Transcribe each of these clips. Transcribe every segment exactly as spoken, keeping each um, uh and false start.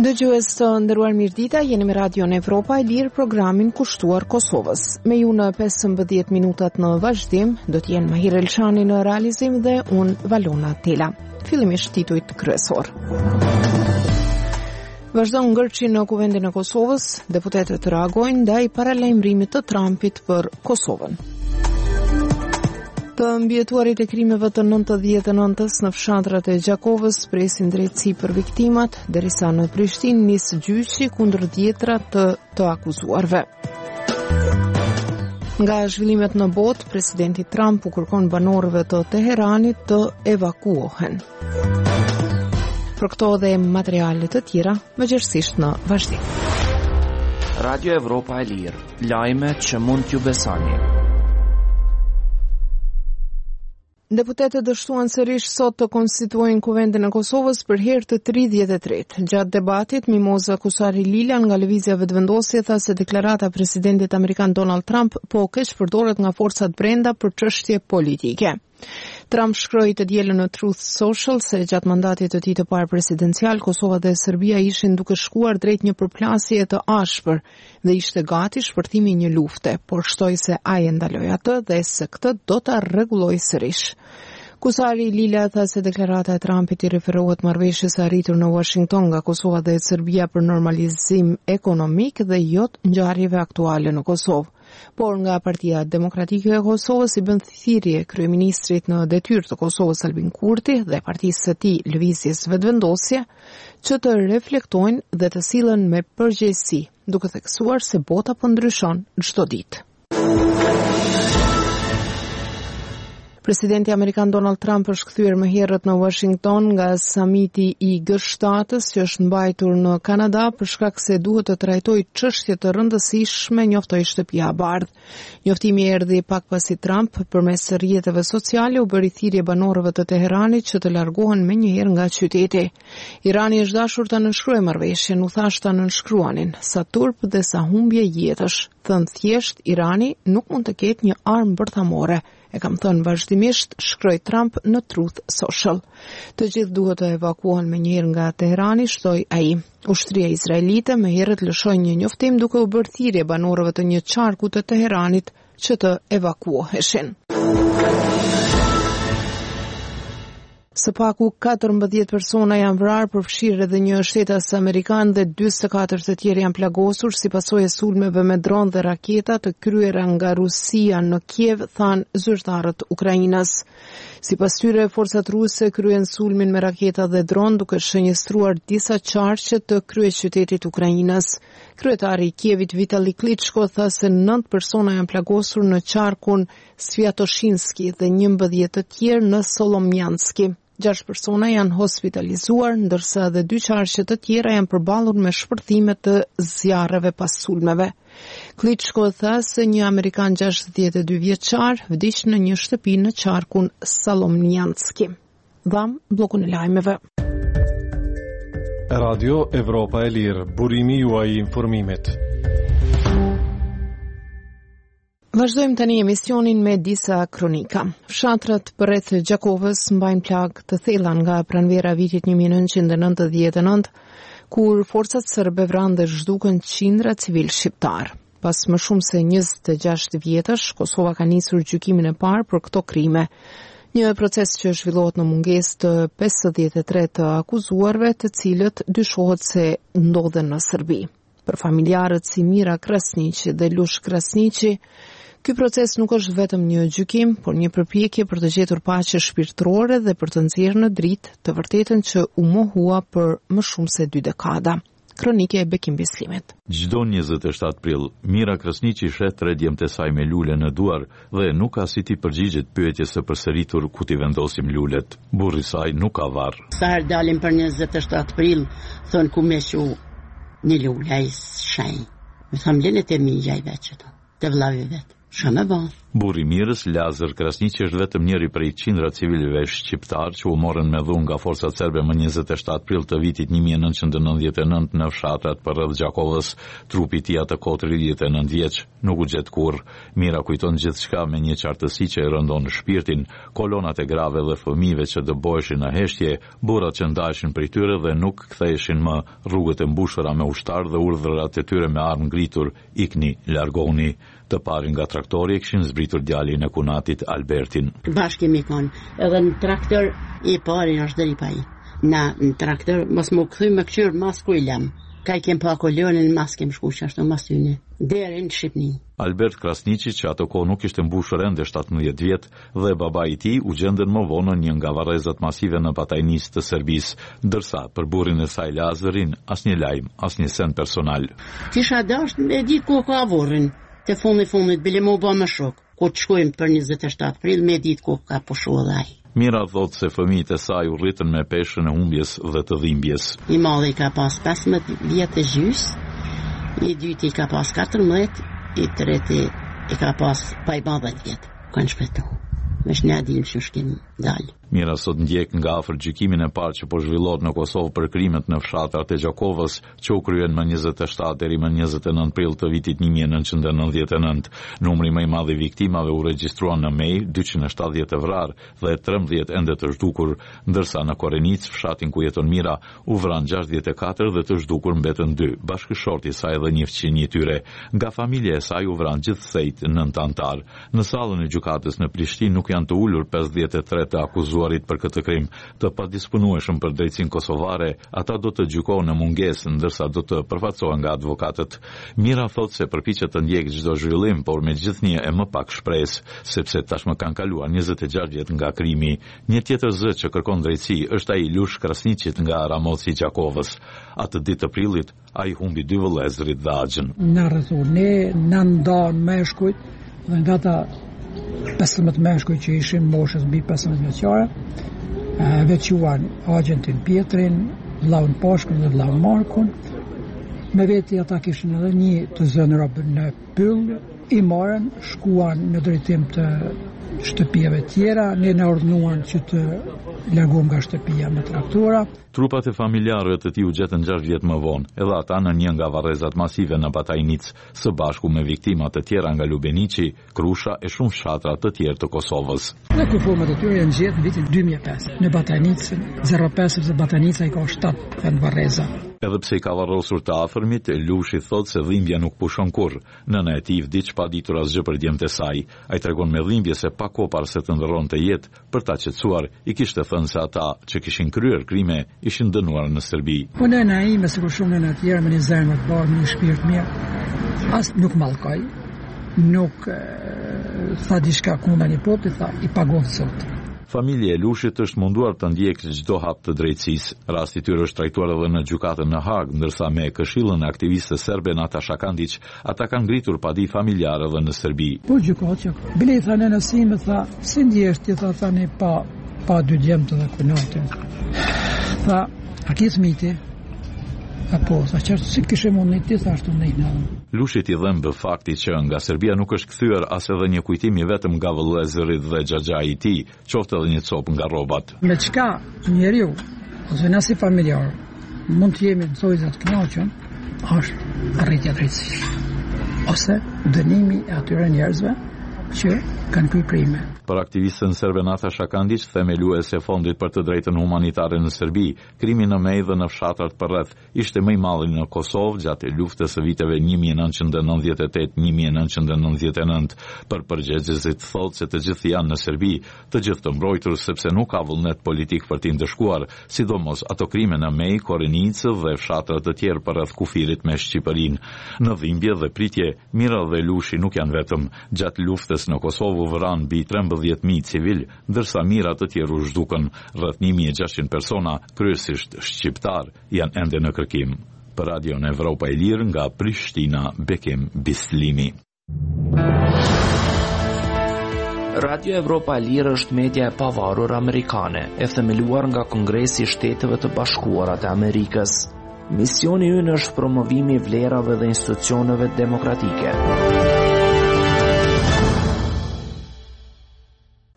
Dëgjues të nderuar mirëdita, jeni me Radio Evropa e Lirë, programin kushtuar Kosovës. Me ju në pesëmbëdhjetë minutat në vazhdim, do të jenë Mahir Elshani në realizim dhe unë Valona Tela. Fillimisht titujt kryesor. Vazhdon ngërçi në Kuvendin e Kosovës, deputetët reagojnë ndaj paralajmërimit të Trumpit për Kosovën. Të mbjetuarit e krimeve të nëntëdhjetë e nëntës në fshatrat e Gjakovës presin drejtësi për viktimat, derisa në Prishtinë nis gjyqi kundër dhjetra të të akuzuarve. Nga zhvillimet në botë, presidenti Trump u kërkon banorëve të Teheranit të evakuohen. Për këto dhe materiale të tjera, vazhdimisht në vazhdim. Radio Evropa e Lirë, lajme që mund t'ju besoni. Deputetët dështuan sërish sot të konstituojnë Kuvendin e Kosovës për herë të tridhjetë e tretë. Gjatë debatit, Mimoza Kusari Lila nga lëvizja vetëvendosje tha se deklarata e presidentit amerikan Donald Trump po keq përdoret nga forcat brenda për çështje politike. Trump shkroi të dielën në Truth Social se gjatë mandatit të tij të parë presidencial, Kosova dhe Serbia ishin duke shkuar drejt një përplasje të ashpër dhe ishte gati shpërtimi i një lufte, por shtoi se ai e ndaloi atë dhe se këtë do ta rregullojë sërish. Kusari Lila tha se deklarata e Trumpit i referohet marrëveshjes së arritur në Washington nga Kosova dhe Serbia për normalizim ekonomik dhe jo ngjarjeve aktuale në Kosovë. Por nga Partia Demokratike e Kosovës i bën thirrje kryeministrit në detyrë të Kosovës Albin Kurti dhe partisë së tij Lëvizjes Vetëvendosje që të reflektojnë dhe të sillen me përgjegjësi, duke theksuar se bota po ndryshon çdo ditë. Presidenti amerikan Donald Trump është kthyer më herët në Washington nga samiti i G shtatës që është mbajtur në Kanada për shkak se duhet të trajtojë çështje të rëndësishme, njoftoi Shtëpia e Bardhë. Njoftimi erdhi pak pasi Trump përmes rrjeteve sociale u bëri thirrje banorëve të Teheranit që të largohen menjëherë nga qyteti. Irani është dashur ta nënshkruajë marrëveshjen, u thash ta nënshkruanin, sa turp dhe sa humbje jetësh. Thënë thjesht, Irani nuk mund të ketë një armë bërthamore. E kam thënë vazhdimisht, shkroi Trump në Truth Social. Të gjithë duhet të evakuohen menjëherë nga Teherani, shtoi ai. Ushtria izraelite më herët lëshoi një njoftim duke u bërë thirrje banorëve të një qarku të Teheranit që të evakuoheshin. Së paku katërmbëdhjetë persona janë vrarë, përfshirë edhe një shtetas amerikan dhe dyzet e katër të tjerë janë plagosur si pasojë e sulmeve me dron dhe raketa të kryera nga Rusia në Kiev, thanë zyrtarët Ukrainës. Sipas tyre, forcat ruse kryen sulmin me raketa dhe dron duke shënjestruar disa qarqe të kryeqytetit Ukrainës. Kryetari i Kievit Vitali Klitschko tha se nëntë persona janë plagosur në qarkun Sviatoshinski dhe njëmbëdhjetë të tjerë në Solomjanski. Gjashtë persona janë hospitalizuar, ndërsa edhe dy qarqe të tjera janë përballur me shpërthime të zjarreve pas sulmeve. Klitschko tha se një amerikan gjashtëdhjetë e dy vjeçar vdiq në një shtëpi në qarkun Salomjanski. Dham bllokun e lajmeve. Radio Evropa e Lirë, burimi juaj i informimit. Vazhdojmë tani emisionin me disa kronika. Fshatrat përreth Gjakovës mbajnë plagë të thella nga pranvera vitit një mijë e nëntëqind e nëntëdhjetë e nëntë, kur forcat serbe vranë dhe zhdukën qindra civil shqiptar. Pas më shumë se njëzet e gjashtë vjetësh, Kosova ka nisur gjykimin e parë për këto krime. Një proces që zhvillohet në mungesë të pesëdhjetë e tre të akuzuarve, të cilët dyshohet se ndodhen në Serbi. Për familjarët si Mira Krasniqi dhe Lush Krasniqi, ky proces nuk është vetëm një gjykim, por një përpjekje për të gjetur paqe shpirtërore dhe për të nxjerrë në dritë të vërtetën që u mohua për më shumë se dy dekada. Kronike e Bekim Bislimit. Çdo njëzet e shtatë prill, Mira Krasniqi shet tre djemtë e saj me lule në duar dhe nuk ka si ti përgjigjet pyetjes së përsëritur ku ti vendosim lulet. Burri i saj nuk ka varr. Sa herë dalim për njëzet e shtatë prill, thon ku më shu një lule ai shenj. Më tham lenet e mi gjaj vetë që të vllavi vetë. Shumë e bon. Burri i mirës, Lazar Krasniqi, është vetëm njëri prej qindra civilëve shqiptar që u morën me dhunë nga forcat serbe më njëzet e shtatë prill të vitit një mijë e nëntëqind e nëntëdhjetë e nëntë në fshatrat përreth Gjakovës. Trupi i tij atë kohë tridhjetë e nëntë vjeç nuk u gjet kurrë. Mira kujton gjithçka me një qartësi që e rëndon shpirtin, kolonat e grave dhe fëmijëve që dëboheshin në heshtje, burrat që ndaheshin prej tyre dhe nuk ktheheshin më, rrugët e mbushura me ushtar dhe urdhërat e tyre me armë ngritur, ikni, largoni. Të parin nga traktori e kishin zbritur djalin e kunatit Albertin. Bashkë kemi konë, edhe në traktor i parin është deri pa i. Na në traktor mos më kthy me këqyr mas ku i lam. Ka i kem pa kolonën mas kem shku që ashtu mas tyne. Deri në Shqipni. Albert Krasniqi, që ato kohë nuk ishte mbushur ende shtatëmbëdhjetë vjet, dhe baba i tij u gjendën më vonë në një nga varrezat masive në batajnisë të Serbisë, ndërsa për burrin e saj Lazarin asnjë lajm, asnjë send personal. Kisha dashur me ditë ku ka vorrin. Te fundi fundit bile më u bë më shok. Ku të shkojmë për njëzet e shtatë prill me ditë ku ka pushu edhe ai. Mira thot se fëmijët e saj u rritën me peshën e humbjes dhe të dhimbjes. I madhi ka pas pesëmbëdhjetë vjet e gjys, i dyti ka pas katërmbëdhjetë, i treti i ka pas pa i badhet vjet. Kanë shpëtu. Vesh ne adim që shkim dalë. Mira sot ndjek nga afër gjykimin e parë që po zhvillohet në Kosovë për krimet në fshatrat e Gjakovës, që u kryen më njëzet e shtatë deri më njëzet e nëntë prill të vitit një mijë e nëntëqind e nëntëdhjetë e nëntë. Numri më i madh i viktimave u regjistruan në Mej, dyqind e shtatëdhjetë e vrarë dhe trembëdhjetë ende të zhdukur, ndërsa në Korenic, fshatin ku jeton Mira, u vran gjashtëdhjetë e katër dhe të zhdukur mbetën dy, bashkëshorti i saj dhe një fëmijë i tyre. Nga familja e saj u vran gjithsejt nëntë antar. Në sallën e gjykatës në Prishtinë nuk janë të ulur pesëdhjetë e tre të akuzuarit për këtë krim. Të padisponueshëm për drejtsinë kosovare, ata do të gjykohen në mungesë, ndërsa do të përfaqësohen nga advokatët. Mira thot se përpiqet të ndjekë çdo zhvillim, por me gjithnjë e më pak shpresë, sepse tashmë kanë kaluar njëzet e gjashtë vjet nga krimi. Një tjetër zë që kërkon drejtësi është ai Lush Krasniqit nga Ramoci i Gjakovës. Atë ditë të prillit, ai humbi dy vëllezërit dhe axhin. Na rrethu ne na ndan meshkujt dhe nga ata pesëmbëdhjetë meshkuj që ishin moshës mbi pesëmbëdhjetë vjeçare, veçuan agjentin Pietrin, vllaun Pashkun dhe vllaun Markun. Me veti ata kishin edhe një të zënë robën në pyll, i marën, shkuan në drejtim të shtëpive tjera, ne na urdhënuan që të largohemi nga shtëpia me traktora. Trupat e familjarëve të tij u gjetën gjashtë vjet më vonë, edhe ata në një nga varrezat masive në Batajnic, së bashku me viktima të tjera nga Lubeniqi, Krusha e shumë fshatra të tjerë të Kosovës. Në kuformat e tyre janë gjetë në vitin dy mijë e pesë. Në Batajnic zero pesë sepse Batajnica i ka shtatë në varreza. Edhe pse i ka varrosur të afërmit, Lushi thot se dhimbja nuk pushon kurrë. Nëna e tij vdiq pa ditur asgjë për djemtë e saj. Ai tregon me dhimbje se pa kohë para se të ndërronte jetë, për ta qetësuar, i kishte thënë se ata që kishin kryer krime ishin dënuar në Serbi. Po nëna ime, sikur shumë nëna të tjera, me një zemër të bardhë, me një shpirt mirë, as nuk mallkoi, nuk e, tha diçka kundër nipotit, tha i pagon sot. Familja e Lushit është munduar të ndjekë çdo hap të drejtësisë. Rasti i tyre është trajtuar edhe në gjykatën në Hag, ndërsa me këshillën e aktiviste serbe Natasha Kandić, ata kanë ngritur padi familjare edhe në Serbi. Po gjykatja, bile i tha nënës ime, tha, si ndjesh ti, tha, tani pa, pa dy djemtë dhe kunatin. Tha, a ki fëmijë? Apo, sa qartë si kishe mund një ti, thashtu në i në. Lushit i dhembë fakti që nga Serbia nuk është kthyer as edhe një kujtimi vetëm nga vëllezërit dhe xhaxhai i tij, qoftë edhe një copë nga rrobat. Me çka njeriu, ose na si familjar, mund të jemi në thojzat kënaqur, është arritja drejtësisë. Ose dënimi e atyre njerëzve që kanë kryer krime. Për aktivistën serbe Natasha Kandić, themeluese e fondit për të drejtën humanitare në Serbi, krimi në Mej dhe në fshatrat përreth ishte më i madhi në Kosovë gjatë luftës së viteve një mijë e nëntëqind e nëntëdhjetë e tetë - një mijë e nëntëqind e nëntëdhjetë e nëntë. Për përgjegjësit thotë se të gjithë janë në Serbi, të gjithë të mbrojtur sepse nuk ka vullnet politik për t'i ndëshkuar, sidomos ato krime në Mej, Korenic dhe fshatrat të tjerë përreth kufirit me Shqipërinë. Në dhimbje dhe pritje, Mira dhe Lushi nuk janë vetëm. Gjatë luftës në Kosovë vran mbi trembëdhjetë mijë civil, ndërsa mijëra të tjerë u zhdukën. Rreth një mijë e gjashtëqind persona, kryesisht shqiptar, janë ende në kërkim. Për Radion Evropa e Lirë nga Prishtina, Bekim Bislimi. Radio Evropa e Lirë është media e pavarur amerikane, e themeluar nga Kongresi i Shteteve të Bashkuara të Amerikës. Misioni ynë është promovimi i vlerave dhe institucioneve demokratike.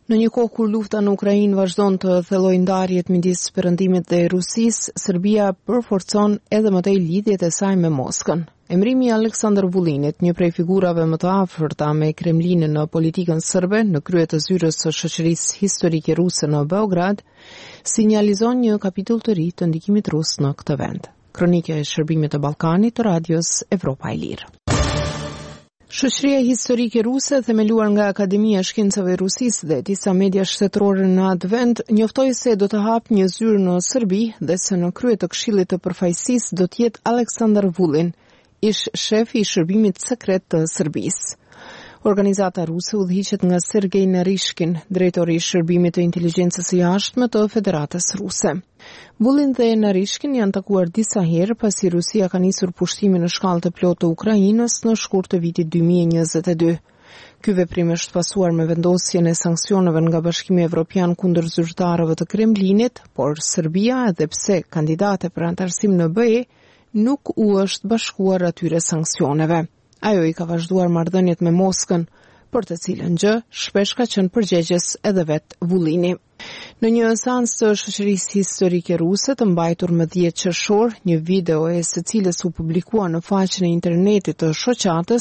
Në një kohë kur lufta në Ukrainë vazhdon të thellojë ndarjet midis Perëndimit dhe Rusisë, Serbia përforcon edhe më tej lidhjet e saj me Moskën. Emrimi i Aleksandar Vullinit, një prej figurave më të afërta me Kremlinin në politikën serbe, në krye të zyrës së shoqërisë historike ruse në Beograd, sinjalizon një kapitull të ri të ndikimit rus në këtë vend. Kronika e shërbimit të Ballkanit të Radios Evropa e Lirë. Shoqëria historike ruse, themeluar nga Akademia e Shkencave e Rusisë dhe disa media shtetërore në atë vend, njoftoi se do të hapë një zyrë në Serbi dhe se në krye të Këshillit të Përfaqësisë do të jetë Aleksandar Vullin, ish shefi i shërbimit sekret të Serbisë. Organizata ruse udhëhiqet nga Sergej Narishkin, drejtori i shërbimit të inteligjencës së jashtme të Federatës Ruse. Vullin dhe Narishkin janë takuar disa herë pasi Rusia ka nisur pushtimin në shkallë të plotë të Ukrainës në shkurt të vitit dy mijë e njëzet e dy. Ky veprim është pasuar me vendosjen e sanksioneve nga Bashkimi Evropian kundër zyrtarëve të Kremlinit, por Serbia, edhe pse kandidate për antarësim në B E, nuk u është bashkuar atyre sanksioneve. Ajo i ka vazhduar marrëdhëniet me Moskën, për të cilën gjë shpesh ka qenë përgjegjës edhe vet Vullini. Në një seancë të shoqërisë historike ruse të mbajtur më dhjetë qershor, një video e së cilës u publikua në faqen e internetit të shoqatës,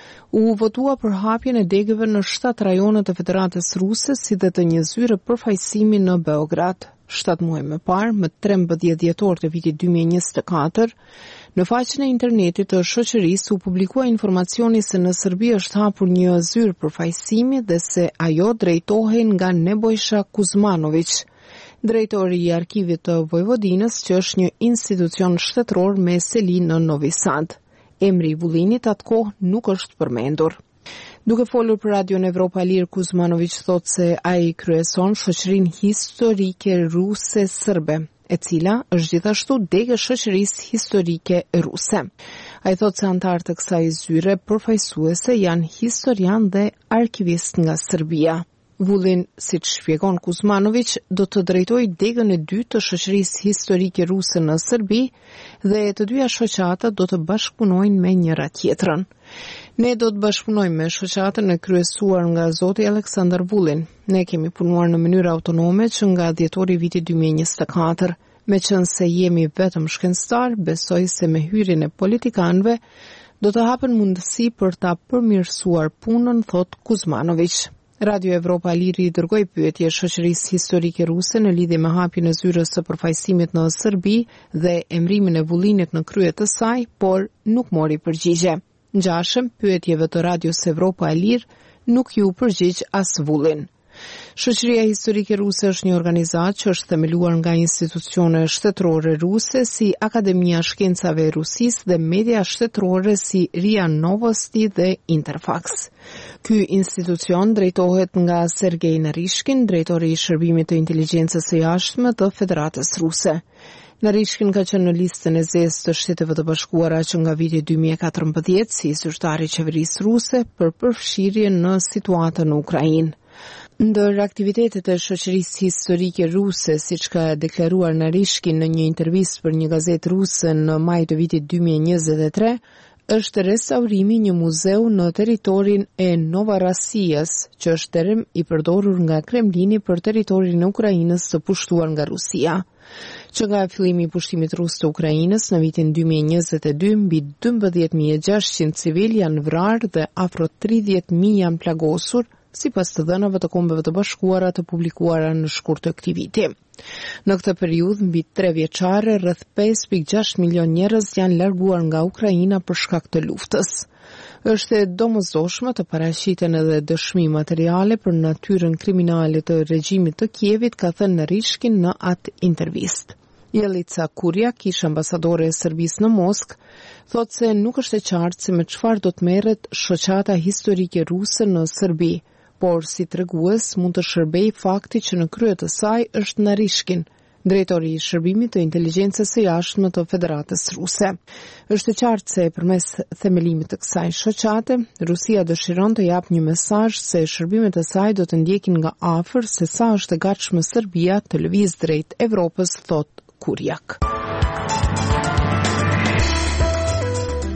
u votua për hapjen e degëve në shtatë rajone të Federatës Ruse si dhe të një zyre përfaqësimi në Beograd. shtatë muaj më parë, më trembëdhjetë dhjetor të vitit dy mijë e njëzet e katër, në faqen e internetit të shoqërisë u publikua informacioni se në Serbi është hapur një zyrë përfaqësimi dhe se ajo drejtohej nga Nebojša Kuzmanović, drejtori i arkivit të Vojvodinës, që është një institucion shtetëror me seli në Novi Sad. Emri i Vullinit atë kohë nuk është përmendur. Duke folur për Radion Evropa e Lirë, Kuzmanović thotë se ai kryeson shoqërinë historike ruse serbe, e cila është gjithashtu degë shoqërisë historike ruse. Ai thotë se antarët e kësaj zyre përfaqësuese janë historian dhe arkivist nga Serbia. Vullin, siç shpjegon Kuzmanović, do të drejtojë degën e dytë të shoqërisë historike ruse në Serbi dhe të dyja shoqatat do të bashkëpunojnë me njëra tjetrën. Ne do të bashkëpunojmë me shoqatën e kryesuar nga zoti Aleksandar Vullin. Ne kemi punuar në mënyrë autonome që nga dhjetori i vitit dy mijë e njëzet e katër. Me qenë se jemi vetëm shkencëtar, besoj se me hyrjen e politikanëve do të hapen mundësi për ta përmirësuar punën, thot Kuzmanović. Radio Evropa e Lirë i dërgoi pyetje shoqërisë historike ruse në lidhje me hapjen e zyrës së përfaqësimit në Serbi dhe emrimin e Vullinit në krye të saj, por nuk mori përgjigje. Ngjashëm pyetjeve të Radios Evropa e Lirë nuk ju përgjigj as Vullin. Shoqëria historike ruse është një organizatë që është themeluar nga institucione shtetërore ruse si Akademia e Shkencave e Rusisë dhe media shtetërore si RIA Novosti dhe Interfax. Ky institucion drejtohet nga Sergej Narishkin, drejtori i shërbimit të inteligjencës së jashtme të Federatës Ruse. Narishkin ka qenë në listën e zezë të Shteteve të Bashkuara që nga viti dy mijë e katërmbëdhjetë si zyrtar i qeverisë ruse për përfshirje në situatën në Ukrainë. Ndër aktivitetet e shoqërisë historike ruse, siç ka deklaruar Narishkin në një intervistë për një gazetë ruse në maj të vitit dy mijë e njëzet e tre, është restaurimi një muzeu në territorin e Novarasijës, që është term i përdorur nga Kremlini për territorin e Ukrainës të pushtuar nga Rusia. Që nga fillimi i pushtimit rus të Ukrainës në vitin dy mijë e njëzet e dy, mbi dymbëdhjetë mijë e gjashtëqind civil janë vrarë dhe afro tridhjetë mijë janë plagosur, sipas të dhënave të Kombeve të Bashkuara të publikuara në shkurt të këtij viti. Në këtë periudhë, mbi tre vjeçare, rreth pesë pikë gjashtë milion njerëz janë larguar nga Ukraina për shkak të luftës. Është e domosdoshme të paraqiten edhe dëshmi materiale për natyrën kriminale të regjimit të Kievit, ka thënë Narishkin në atë intervistë. Jelica Kurjak, ish ambasadore e Serbisë në Moskë, thotë se nuk është e qartë se me çfarë do të merret shoqata historike ruse në Serbi, por si tregues mund të shërbej fakti që në krye të saj është Narishkin, drejtori i shërbimit të inteligjencës së jashtme të Federatës Ruse. Është e qartë se përmes themelimit të kësaj shoqate, Rusia dëshiron të japë një mesazh se shërbimet e saj do të ndjekin nga afër se sa është e gatshme Serbia të lëvizë drejt Evropës, thot Kurjak.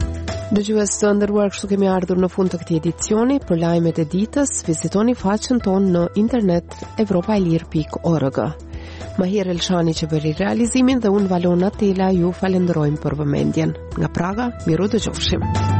Dëgjues të nderuar, kështu kemi ardhur në fund të këtij edicioni. Për lajmet e ditës, vizitoni faqen tonë në internet evropailir pikë org. Mahir Elshani që bëri realizimin dhe unë Valona Tela ju falenderojmë për vëmendjen. Nga Praga, miru dëgjofshim.